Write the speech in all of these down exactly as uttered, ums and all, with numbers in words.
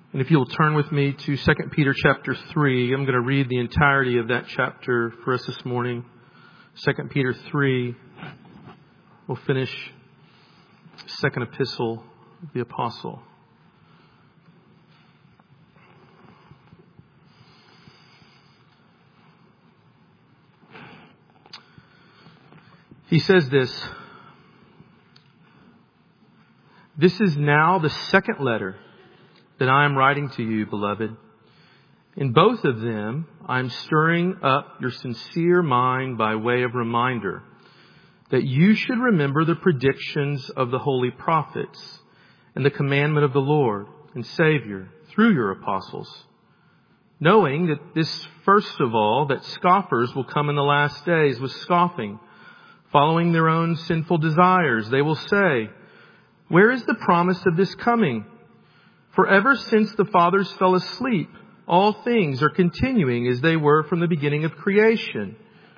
And if you'll turn with me to Second Peter chapter three, I'm going to read the entirety of that chapter for us this morning. Second Peter three, we'll finish the second epistle of the apostle. He says this, "This is now the second letter that I am writing to you, beloved. In both of them, I am stirring up your sincere mind by way of reminder that you should remember the predictions of the holy prophets and the commandment of the Lord and Savior through your apostles, knowing that this first of all, that scoffers will come in the last days with scoffing, following their own sinful desires. They will say, 'Where is the promise of this coming?' For ever since the fathers fell asleep, all things are continuing as they were from the beginning of creation.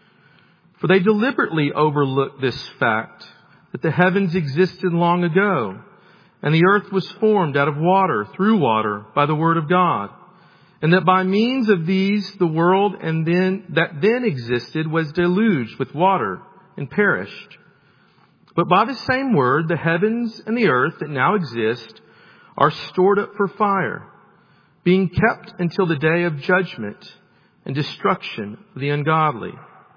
For they deliberately overlooked this fact, that the heavens existed long ago, and the earth was formed out of water, through water, by the word of God, and that by means of these the world and then that then existed was deluged with water and perished. But by the same word, the heavens and the earth that now exist are stored up for fire, being kept until the day of judgment and destruction of the ungodly.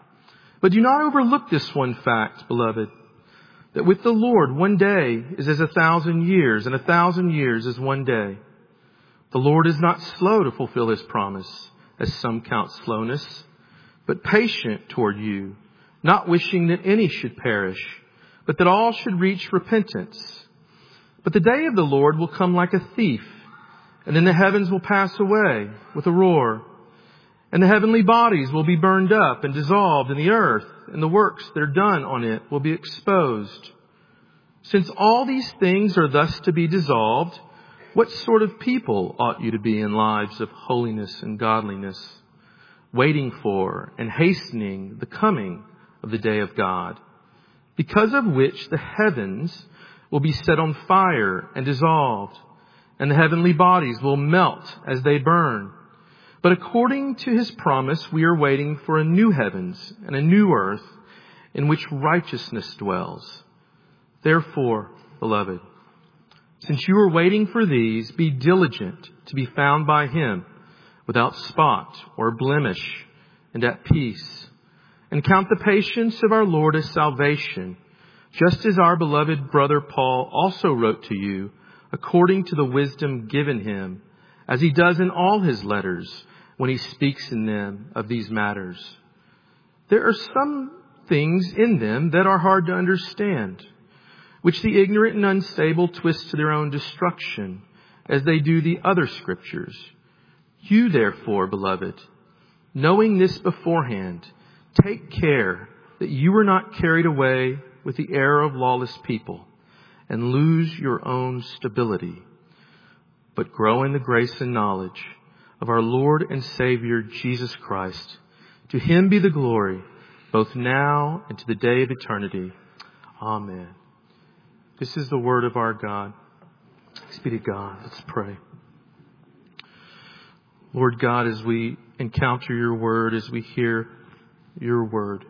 But do not overlook this one fact, beloved, that with the Lord one day is as a thousand years, and a thousand years as one day. The Lord is not slow to fulfill his promise, as some count slowness, but patient toward you, not wishing that any should perish, but that all should reach repentance. But the day of the Lord will come like a thief, and then the heavens will pass away with a roar, and the heavenly bodies will be burned up and dissolved in the earth, and the works that are done on it will be exposed. Since all these things are thus to be dissolved, what sort of people ought you to be in lives of holiness and godliness, waiting for and hastening the coming of the day of God, because of which the heavens will be set on fire and dissolved, and the heavenly bodies will melt as they burn. But according to his promise, we are waiting for a new heavens and a new earth in which righteousness dwells. Therefore, beloved, since you are waiting for these, be diligent to be found by him without spot or blemish and at peace, and count the patience of our Lord as salvation, just as our beloved brother Paul also wrote to you, according to the wisdom given him, as he does in all his letters when he speaks in them of these matters. There are some things in them that are hard to understand, which the ignorant and unstable twist to their own destruction, as they do the other scriptures. You therefore, beloved, knowing this beforehand, take care that you are not carried away with the error of lawless people and lose your own stability, but grow in the grace and knowledge of our Lord and Savior Jesus Christ. To him be the glory, both now and to the day of eternity. Amen." This is the word of our God. Thanks be to God. Let's pray. Lord God, as we encounter your word, as we hear your word,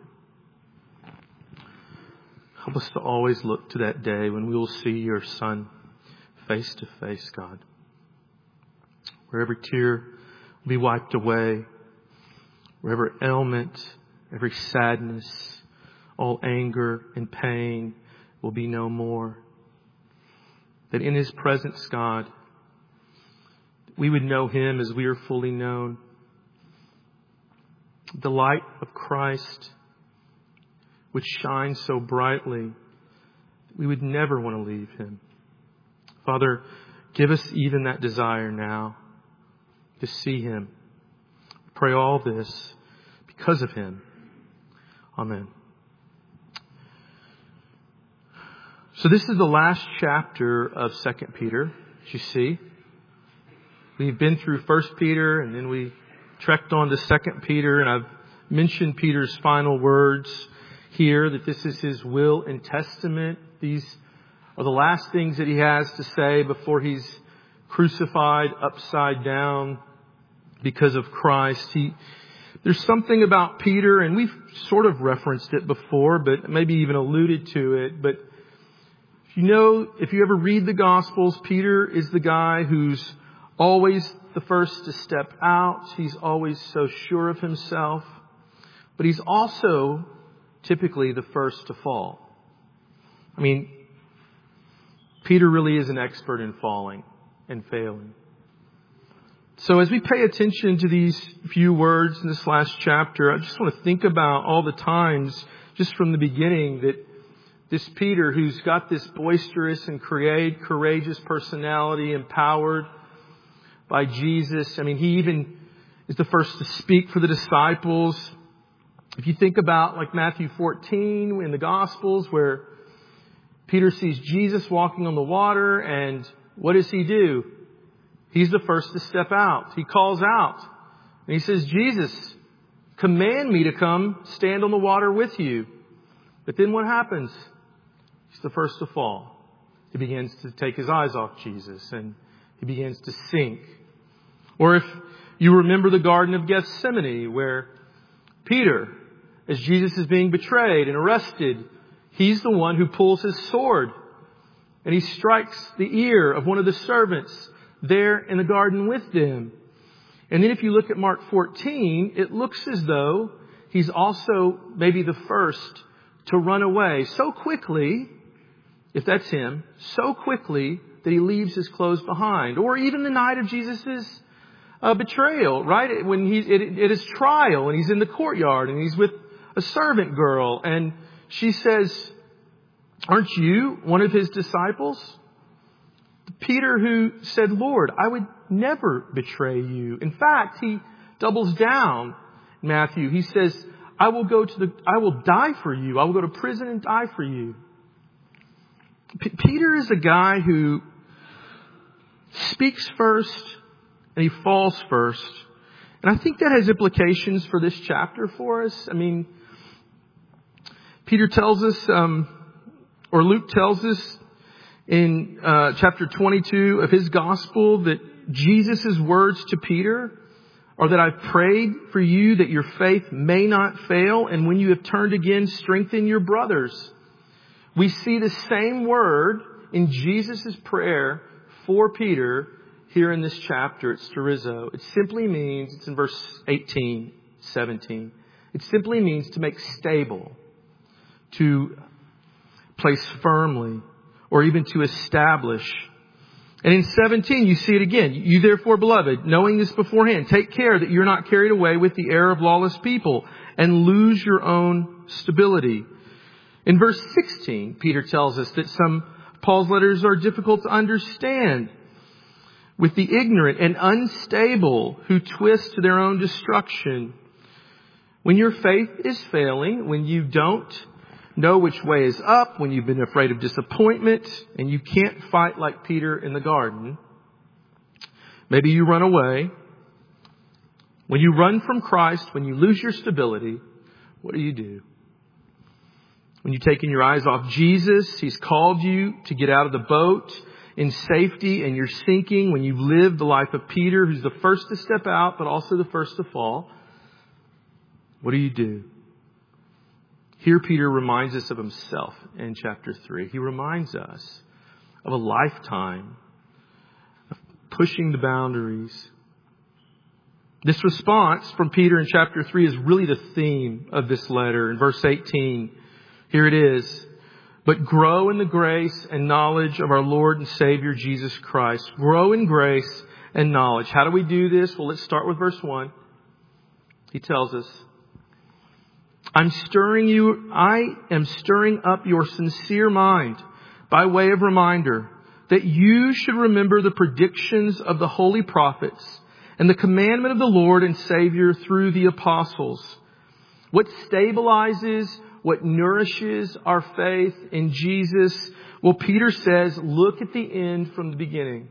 help us to always look to that day when we will see your Son face to face, God. Where every tear will be wiped away, where every ailment, every sadness, all anger and pain will be no more. That in his presence, God, we would know him as we are fully known. The light of Christ, which shines so brightly, we would never want to leave him. Father, give us even that desire now to see him. Pray all this because of him. Amen. So this is the last chapter of Second Peter, as you see. We've been through First Peter, and then we trekked on to Second Peter, and I've mentioned Peter's final words here, that this is his will and testament. These are the last things that he has to say before he's crucified upside down because of Christ. He, there's something about Peter, and we've sort of referenced it before, but maybe even alluded to it. But you know, if you ever read the Gospels, Peter is the guy who's always the first to step out. He's always so sure of himself. But he's also typically the first to fall. I mean, Peter really is an expert in falling and failing. So as we pay attention to these few words in this last chapter, I just want to think about all the times, just from the beginning, that this Peter, who's got this boisterous and create, courageous personality, empowered by Jesus. I mean, he even is the first to speak for the disciples. If you think about like Matthew fourteen in the Gospels, where Peter sees Jesus walking on the water, and what does he do? He's the first to step out. He calls out and he says, Jesus, command me to come stand on the water with you. But then what happens? He's the first to fall. He begins to take his eyes off Jesus and he begins to sink. Or if you remember the Garden of Gethsemane, where Peter, as Jesus is being betrayed and arrested, he's the one who pulls his sword and he strikes the ear of one of the servants there in the garden with them. And then if you look at Mark fourteen, it looks as though he's also maybe the first to run away so quickly, if that's him, so quickly that he leaves his clothes behind. Or even the night of Jesus' uh, betrayal, right? When he's at, at his trial and he's in the courtyard and he's with a servant girl and she says, aren't you one of his disciples? Peter, who said, Lord, I would never betray you. In fact, he doubles down. Matthew, he says, I will go to the, I will die for you. I will go to prison and die for you. P- Peter is a guy who speaks first and he falls first. And I think that has implications for this chapter for us. I mean, Peter tells us, um, or Luke tells us in uh, chapter twenty-two of his gospel that Jesus' words to Peter are that I've prayed for you that your faith may not fail. And when you have turned again, strengthen your brothers. We see the same word in Jesus' prayer for Peter here in this chapter. It's terizo. It simply means, it's in verse eighteen, seventeen. It simply means to make stable, to place firmly, or even to establish. And in seventeen, you see it again. You therefore, beloved, knowing this beforehand, take care that you're not carried away with the error of lawless people and lose your own stability. In verse sixteen, Peter tells us that some Paul's letters are difficult to understand, with the ignorant and unstable who twist to their own destruction. When your faith is failing, when you don't know which way is up, when you've been afraid of disappointment and you can't fight like Peter in the garden, maybe you run away. When you run from Christ, when you lose your stability, what do you do? When you've taken your eyes off Jesus, He's called you to get out of the boat in safety and you're sinking. When you've lived the life of Peter, who's the first to step out, but also the first to fall, what do you do? Here Peter reminds us of himself in chapter three. He reminds us of a lifetime of pushing the boundaries. This response from Peter in chapter three is really the theme of this letter. In verse eighteen, here it is. But grow in the grace and knowledge of our Lord and Savior Jesus Christ. Grow in grace and knowledge. How do we do this? Well, let's start with verse one. He tells us, I'm stirring you, I am stirring up your sincere mind by way of reminder that you should remember the predictions of the holy prophets and the commandment of the Lord and Savior through the apostles. What stabilizes, what nourishes our faith in Jesus? Well, Peter says, look at the end from the beginning.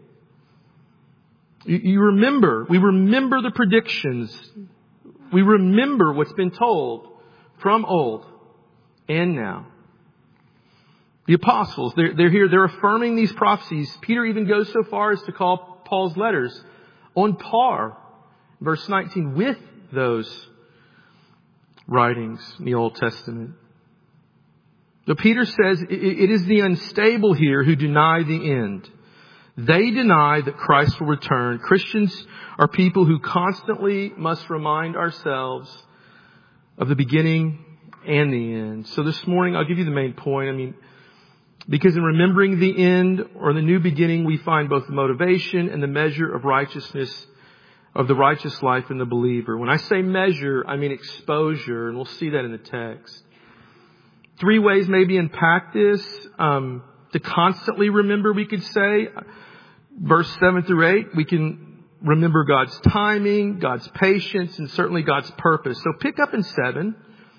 You, you remember, we remember the predictions. We remember what's been told from old and now. The apostles, they're, they're here, they're affirming these prophecies. Peter even goes so far as to call Paul's letters on par, verse nineteen, with those writings in the Old Testament. But Peter says it is the unstable here who deny the end. They deny that Christ will return. Christians are people who constantly must remind ourselves of the beginning and the end. So this morning, I'll give you the main point. I mean, because in remembering the end or the new beginning, we find both the motivation and the measure of righteousness, of the righteous life in the believer. When I say measure, I mean exposure, and we'll see that in the text. Three ways maybe unpack this. Um, to constantly remember, we could say, verse seven through eight, we can remember God's timing, God's patience, and certainly God's purpose. So pick up in seven.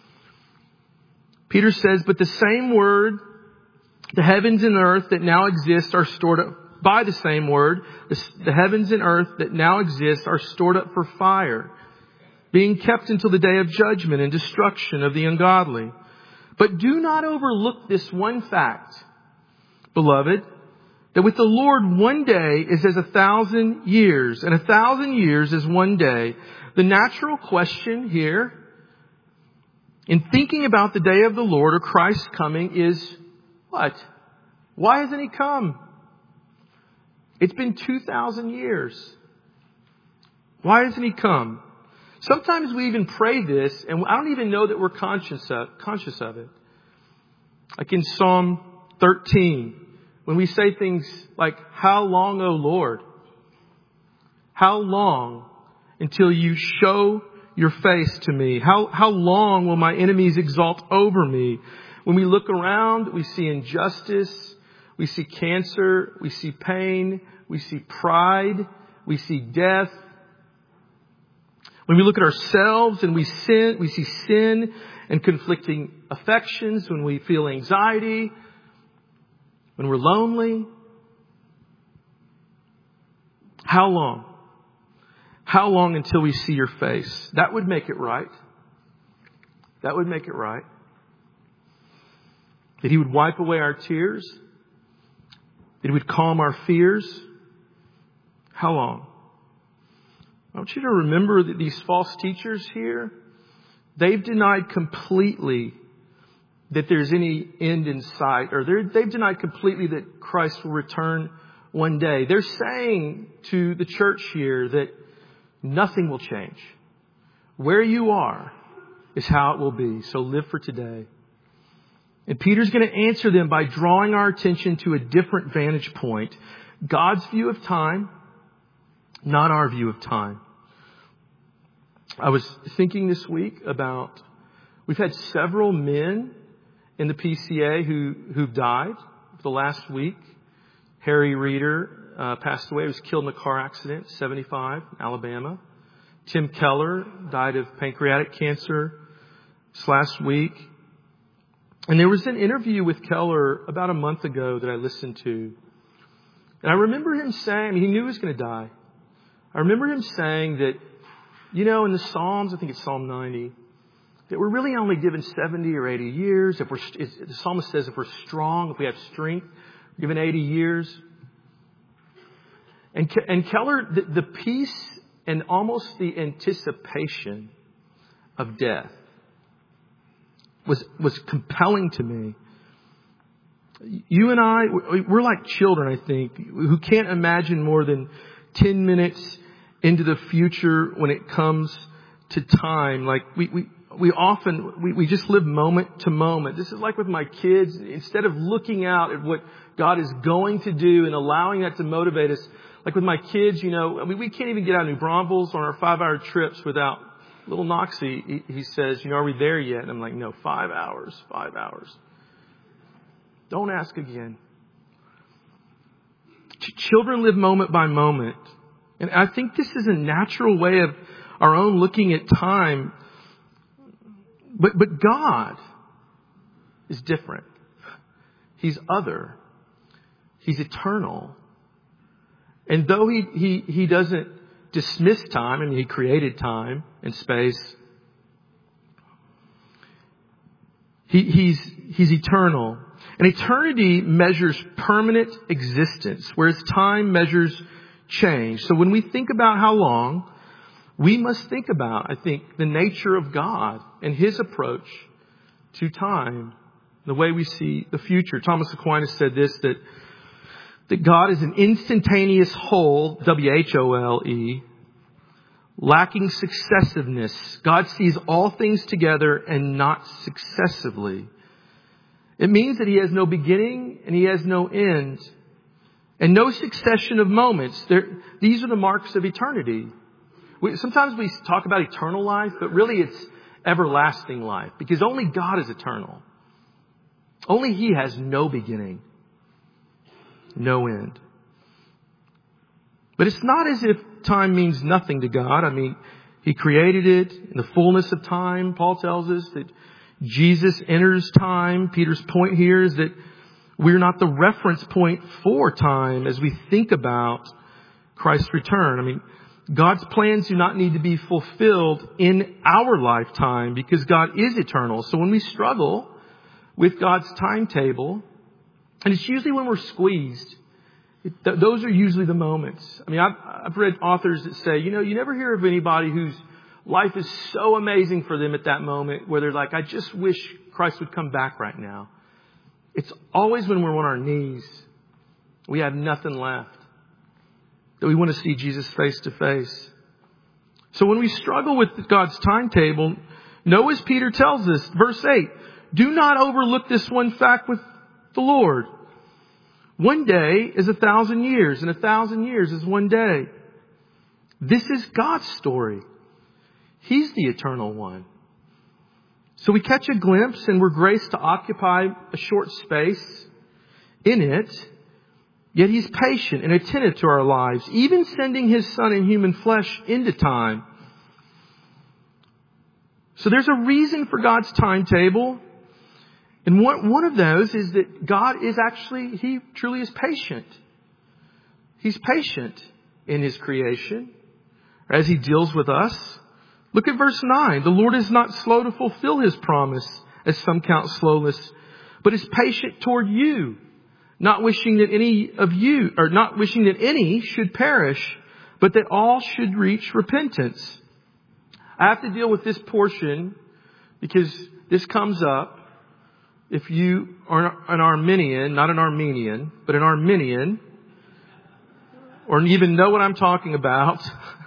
Peter says, but the same word, the heavens and earth that now exist are stored up by the same word. The, the heavens and earth that now exist are stored up for fire, being kept until the day of judgment and destruction of the ungodly. But do not overlook this one fact, beloved, that with the Lord one day is as a thousand years, and a thousand years is one day. The natural question here, in thinking about the day of the Lord or Christ's coming, is what? Why hasn't He come? It's been two thousand years. Why hasn't He come? Sometimes we even pray this, and I don't even know that we're conscious of, conscious of it. Like in Psalm thirteen, when we say things like, how long, O Lord? How long until you show your face to me? How, how long will my enemies exalt over me? When we look around, we see injustice, we see cancer, we see pain, we see pride, we see death. When we look at ourselves and we sin, we see sin and conflicting affections, when we feel anxiety, when we're lonely. How long? How long until we see your face? That would make it right. That would make it right. That He would wipe away our tears. That He would calm our fears. How long? I want you to remember that these false teachers here, they've denied completely that there's any end in sight, or they've denied completely that Christ will return one day. They're saying to the church here that nothing will change. Where you are is how it will be. So live for today. And Peter's going to answer them by drawing our attention to a different vantage point. God's view of time, not our view of time. I was thinking this week about, we've had several men in the P C A who, who've died the last week. Harry Reeder uh, passed away. He was killed in a car accident, seventy-five, in Alabama. Tim Keller died of pancreatic cancer this last week. And there was an interview with Keller about a month ago that I listened to. And I remember him saying, I mean, he knew he was going to die. I remember him saying that, you know, in the Psalms, I think it's Psalm ninety, that we're really only given seventy or eighty years. If we're, the psalmist says if we're strong, if we have strength, we're given eighty years. And, and Keller, the, the peace and almost the anticipation of death was, was compelling to me. You and I, we're like children, I think, who can't imagine more than ten minutes into the future when it comes to time. Like we, we, we often, we, we just live moment to moment. This is like with my kids. Instead of looking out at what God is going to do and allowing that to motivate us, like with my kids, you know, I mean, we can't even get out of New Braunfels on our five hour trips without little Noxie. He, he says, you know, are we there yet? And I'm like, no, five hours, five hours. Don't ask again. Ch- children live moment by moment. And I think this is a natural way of our own looking at time. But, but God is different. He's other. He's eternal. And though he, he, he doesn't dismiss time, I mean, He created time and space, he, he's, he's eternal. And eternity measures permanent existence, whereas time measures change. So when we think about how long, we must think about, I think, the nature of God and His approach to time, the way we see the future. Thomas Aquinas said this, that, that God is an instantaneous whole, W H O L E, lacking successiveness. God sees all things together and not successively. It means that He has no beginning and He has no end and no succession of moments. There, these are the marks of eternity. We, sometimes we talk about eternal life, but really it's everlasting life, because only God is eternal. Only He has no beginning, no end. But it's not as if time means nothing to God. I mean, He created it in the fullness of time. Paul tells us that Jesus enters time. Peter's point here is that we're not the reference point for time as we think about Christ's return. I mean, God's plans do not need to be fulfilled in our lifetime because God is eternal. So when we struggle with God's timetable, and it's usually when we're squeezed, it, th- those are usually the moments. I mean, I've, I've read authors that say, you know, you never hear of anybody whose life is so amazing for them at that moment where they're like, I just wish Christ would come back right now. It's always when we're on our knees, we have nothing left, that we want to see Jesus face to face. So when we struggle with God's timetable, know as Peter tells us, verse eight, do not overlook this one fact with the Lord. One day is a thousand years, and a thousand years is one day. This is God's story. He's the eternal one. So we catch a glimpse and we're graced to occupy a short space in it. Yet He's patient and attentive to our lives, even sending His Son in human flesh into time. So there's a reason for God's timetable. And one, one of those is that God is actually, He truly is patient. He's patient in His creation as He deals with us. Look at verse nine. The Lord is not slow to fulfill His promise, as some count slowness, but is patient toward you, not wishing that any of you, or not wishing that any should perish, but that all should reach repentance. I have to deal with this portion because this comes up. If you are an Arminian, not an Armenian, but an Arminian, or even know what I'm talking about,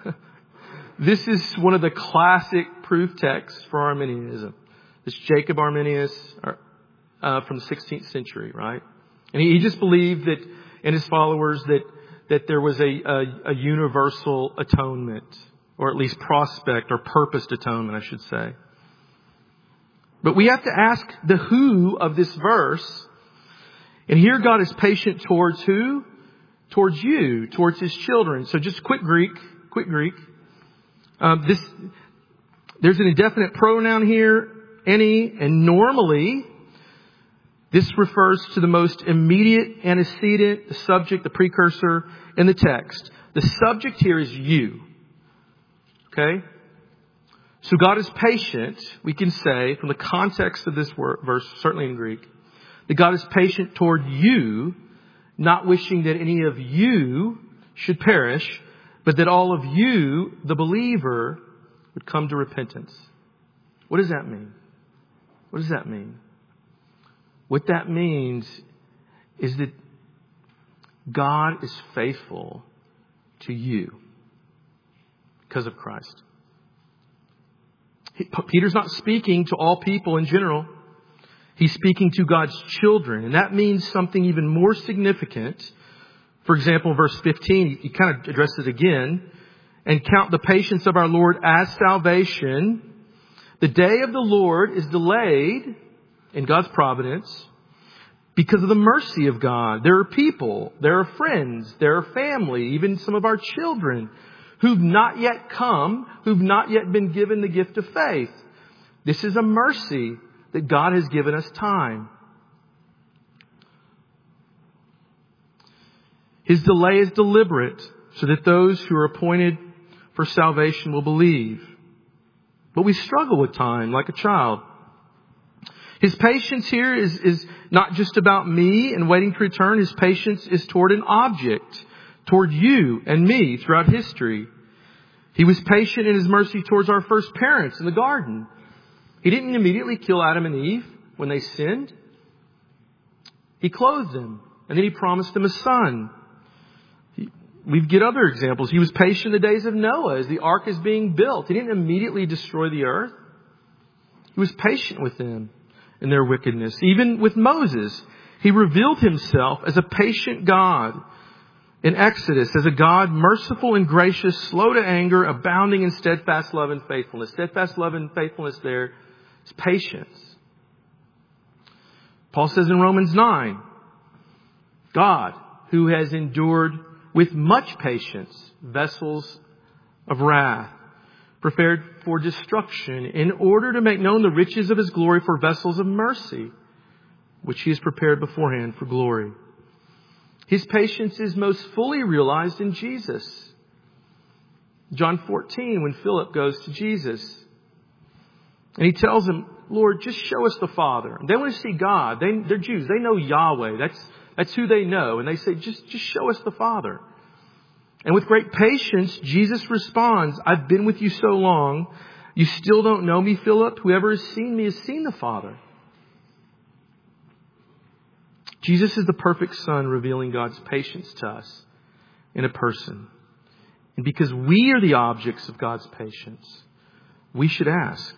this is one of the classic proof texts for Arminianism. This Jacob Arminius uh, from the sixteenth century, right? And he, he just believed that, and his followers, that that there was a, a, a universal atonement, or at least prospect or purposed atonement, I should say. But we have to ask the who of this verse. And here God is patient towards who? Towards you, towards His children. So just quick Greek, quick Greek. Um, this, there's an indefinite pronoun here, any, and normally this refers to the most immediate antecedent, the subject, the precursor in the text. The subject here is you. Okay? So God is patient, we can say, from the context of this word, verse, certainly in Greek, that God is patient toward you, not wishing that any of you should perish, but that all of you, the believer, would come to repentance. What does that mean? What does that mean? What that means is that God is faithful to you because of Christ. Peter's not speaking to all people in general. He's speaking to God's children. And that means something even more significant. For example, verse fifteen, he kind of addresses it again. And count the patience of our Lord as salvation. The day of the Lord is delayed in God's providence because of the mercy of God. There are people, there are friends, there are family, even some of our children who've not yet come, who've not yet been given the gift of faith. This is a mercy that God has given us time. His delay is deliberate so that those who are appointed for salvation will believe. But we struggle with time like a child. His patience here is, is not just about me and waiting to return. His patience is toward an object, toward you and me throughout history. He was patient in His mercy towards our first parents in the garden. He didn't immediately kill Adam and Eve when they sinned. He clothed them, and then He promised them a son. He, we get other examples. He was patient in the days of Noah as the ark is being built. He didn't immediately destroy the earth. He was patient with them in their wickedness. Even with Moses, He revealed Himself as a patient God in Exodus, as a God merciful and gracious, slow to anger, abounding in steadfast love and faithfulness. Steadfast love and faithfulness there is patience. Paul says in Romans nine, God, who has endured with much patience vessels of wrath, prepared for destruction, in order to make known the riches of His glory for vessels of mercy, which He has prepared beforehand for glory. His patience is most fully realized in Jesus. John fourteen, when Philip goes to Jesus, and he tells him, Lord, just show us the Father. And they want to see God. They, they're Jews. They know Yahweh. That's, that's who they know. And they say, just, just show us the Father. And with great patience, Jesus responds, I've been with you so long, you still don't know me, Philip? Whoever has seen me has seen the Father. Jesus is the perfect Son, revealing God's patience to us in a person. And because we are the objects of God's patience, we should ask,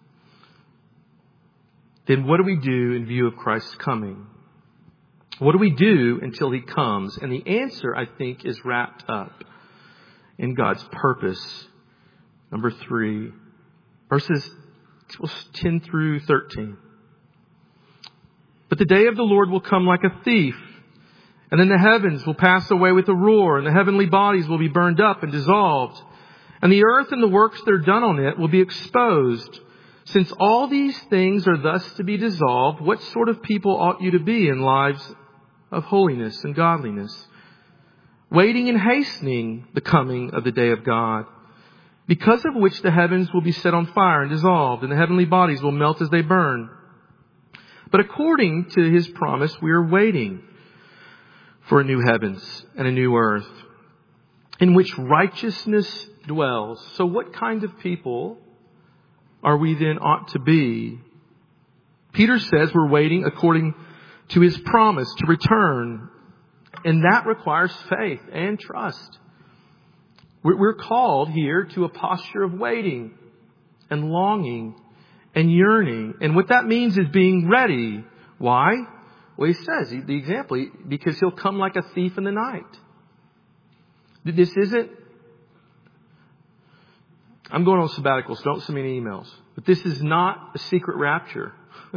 then what do we do in view of Christ's coming? What do we do until He comes? And the answer, I think, is wrapped up in God's purpose. Number three, verses ten through thirteen. But the day of the Lord will come like a thief, and then the heavens will pass away with a roar, and the heavenly bodies will be burned up and dissolved, and the earth and the works that are done on it will be exposed. Since all these things are thus to be dissolved, what sort of people ought you to be in lives of holiness and godliness, waiting and hastening the coming of the day of God, because of which the heavens will be set on fire and dissolved, and the heavenly bodies will melt as they burn? But according to His promise, we are waiting for a new heavens and a new earth in which righteousness dwells. So what kind of people are we then ought to be? Peter says we're waiting according to His promise to return. And that requires faith and trust. We're called here to a posture of waiting and longing and yearning. And what that means is being ready. Why? Well, he says, the example, because He'll come like a thief in the night. This isn't, I'm going on sabbatical, so don't send me any emails. But this is not a secret rapture.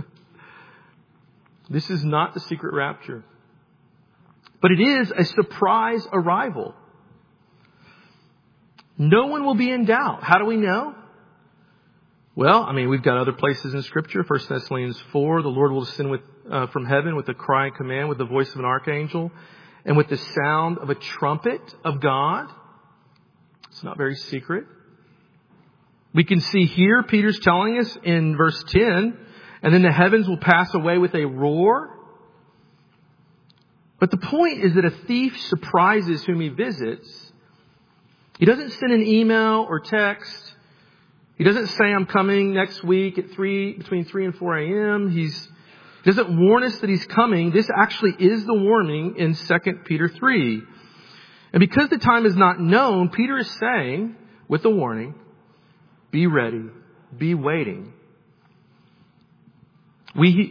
This is not the secret rapture. But it is a surprise arrival. No one will be in doubt. How do we know? Well, I mean, we've got other places in Scripture. First Thessalonians four, the Lord will descend with, uh, from heaven with a cry and command, with the voice of an archangel, and with the sound of a trumpet of God. It's not very secret. We can see here, Peter's telling us in verse ten, and then the heavens will pass away with a roar. But the point is that a thief surprises whom he visits. He doesn't send an email or text. He doesn't say, I'm coming next week at three, between three and four a.m. He's, he doesn't warn us that He's coming. This actually is the warning in Second Peter three. And because the time is not known, Peter is saying, with the warning, be ready, be waiting. We,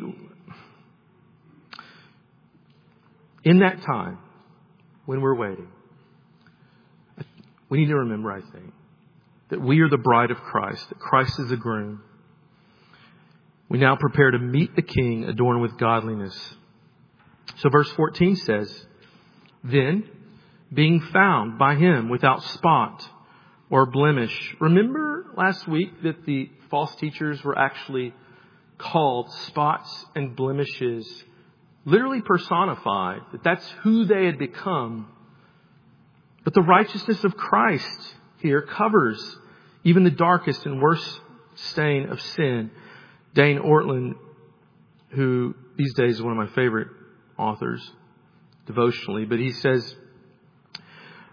in that time, when we're waiting, we need to remember, I think, that we are the bride of Christ, that Christ is the groom. We now prepare to meet the King adorned with godliness. So verse fourteen says, then, being found by Him without spot or blemish. Remember last week that the false teachers were actually called spots and blemishes, literally personified, that that's who they had become. But the righteousness of Christ here covers even the darkest and worst stain of sin. Dane Ortland, who these days is one of my favorite authors devotionally, but he says,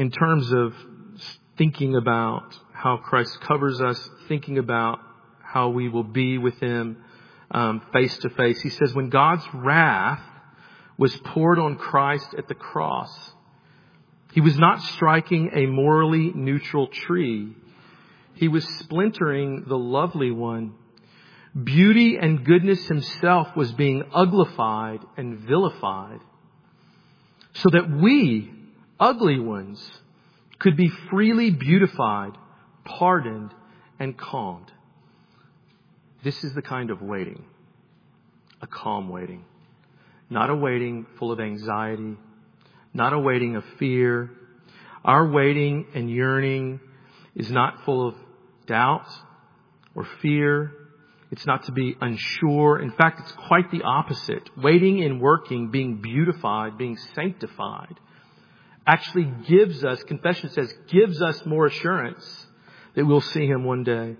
in terms of thinking about how Christ covers us, thinking about how we will be with Him um, face to face. He says, when God's wrath was poured on Christ at the cross, He was not striking a morally neutral tree. He was splintering the lovely one. Beauty and goodness Himself was being uglified and vilified, so that we, ugly ones, could be freely beautified, pardoned, and calmed. This is the kind of waiting, a calm waiting. Not a waiting full of anxiety, not a waiting of fear. Our waiting and yearning is not full of doubt or fear. It's not to be unsure. In fact, it's quite the opposite. Waiting and working, being beautified, being sanctified, actually gives us, confession says, gives us more assurance that we'll see Him one day.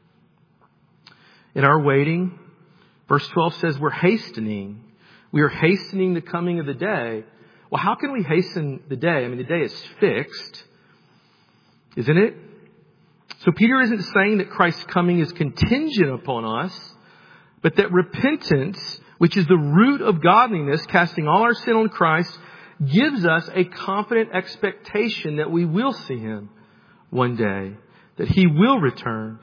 In our waiting, verse twelve says we're hastening. We are hastening the coming of the day. Well, how can we hasten the day? I mean, the day is fixed, isn't it? So Peter isn't saying that Christ's coming is contingent upon us, but that repentance, which is the root of godliness, casting all our sin on Christ, gives us a confident expectation that we will see Him one day, that He will return.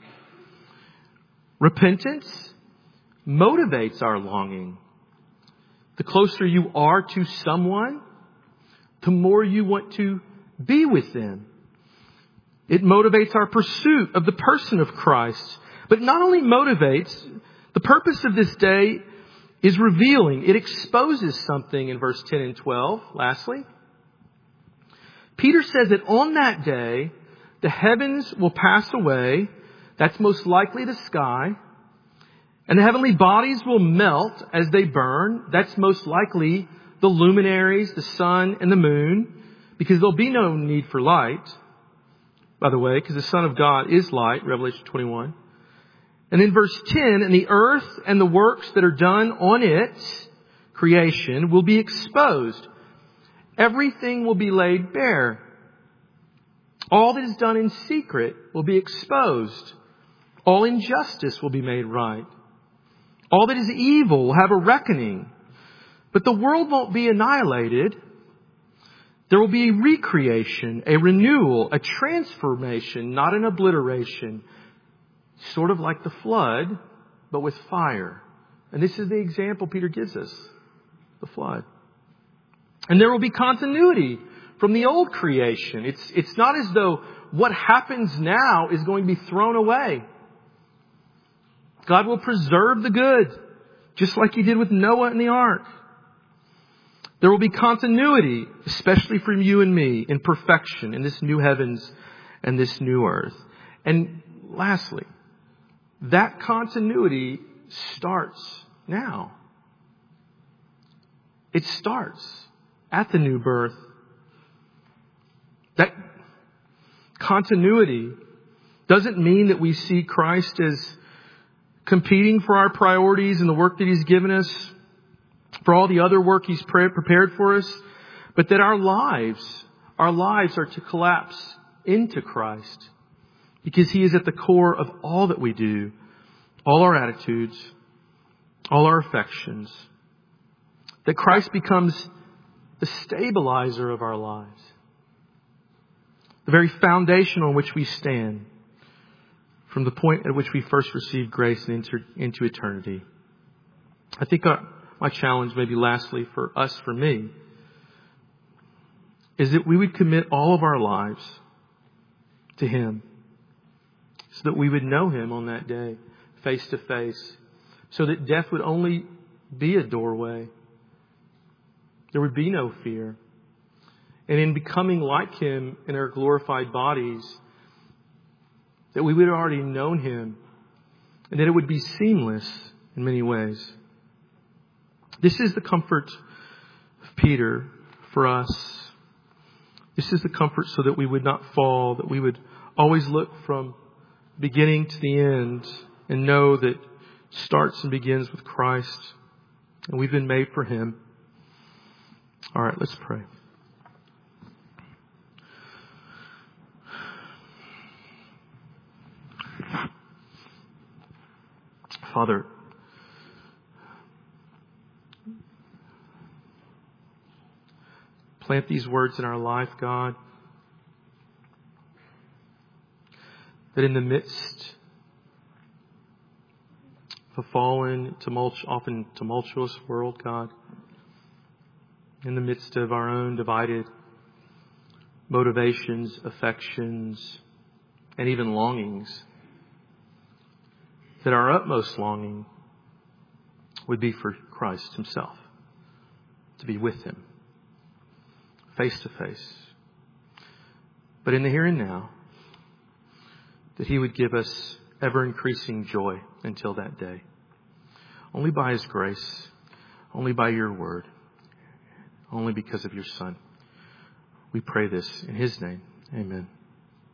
Repentance motivates our longing. The closer you are to someone, the more you want to be with them. It motivates our pursuit of the person of Christ. But not only motivates, the purpose of this day is revealing. It exposes something in verse ten and twelve. Lastly, Peter says that on that day, the heavens will pass away. That's most likely the sky. And the heavenly bodies will melt as they burn. That's most likely the luminaries, the sun and the moon, because there'll be no need for light, by the way, because the Son of God is light, Revelation twenty-one. And then verse ten, and the earth and the works that are done on it, creation, will be exposed. Everything will be laid bare. All that is done in secret will be exposed. All injustice will be made right. All that is evil will have a reckoning. But the world won't be annihilated. There will be a recreation, a renewal, a transformation, not an obliteration. Sort of like the flood, but with fire. And this is the example Peter gives us. The flood. And there will be continuity from the old creation. It's, it's not as though what happens now is going to be thrown away. God will preserve the good, just like He did with Noah and the ark. There will be continuity, especially from you and me, in perfection, in this new heavens and this new earth. And lastly, that continuity starts now. It starts at the new birth. That continuity doesn't mean that we see Christ as competing for our priorities and the work that He's given us, for all the other work He's prepared for us, but that our lives, our lives are to collapse into Christ because He is at the core of all that we do, all our attitudes, all our affections. That Christ becomes the stabilizer of our lives, the very foundation on which we stand from the point at which we first received grace and entered into eternity. I think our, my challenge, maybe lastly for us, for me, is that we would commit all of our lives to Him so that we would know Him on that day, face to face, so that death would only be a doorway. There would be no fear. And in becoming like Him in our glorified bodies, that we would have already known Him and that it would be seamless in many ways. This is the comfort of Peter for us. This is the comfort so that we would not fall, that we would always look from beginning to the end and know that it starts and begins with Christ and we've been made for Him. All right, let's pray. Father, plant these words in our life, God, that in the midst of a fallen, tumult- often tumultuous world, God, in the midst of our own divided motivations, affections, and even longings, that our utmost longing would be for Christ himself, to be with him, face to face. But in the here and now, that he would give us ever increasing joy until that day. Only by his grace, only by your word, only because of your Son. We pray this in his name. Amen.